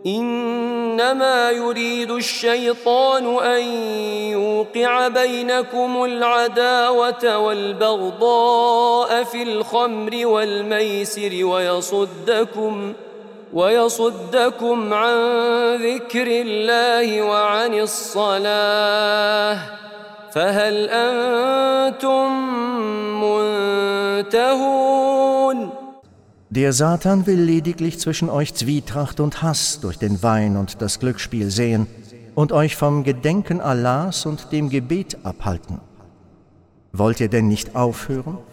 إنما يريد الشيطان أن يوقع بينكم العداوة والبغضاء في الخمر والميسر ويصدكم عن ذكر الله وعن الصلاة فهل أنتم منتهون؟ Der Satan will lediglich zwischen euch Zwietracht und Hass durch den Wein und das Glücksspiel säen und euch vom Gedenken Allahs und dem Gebet abhalten. Wollt ihr denn nicht aufhören?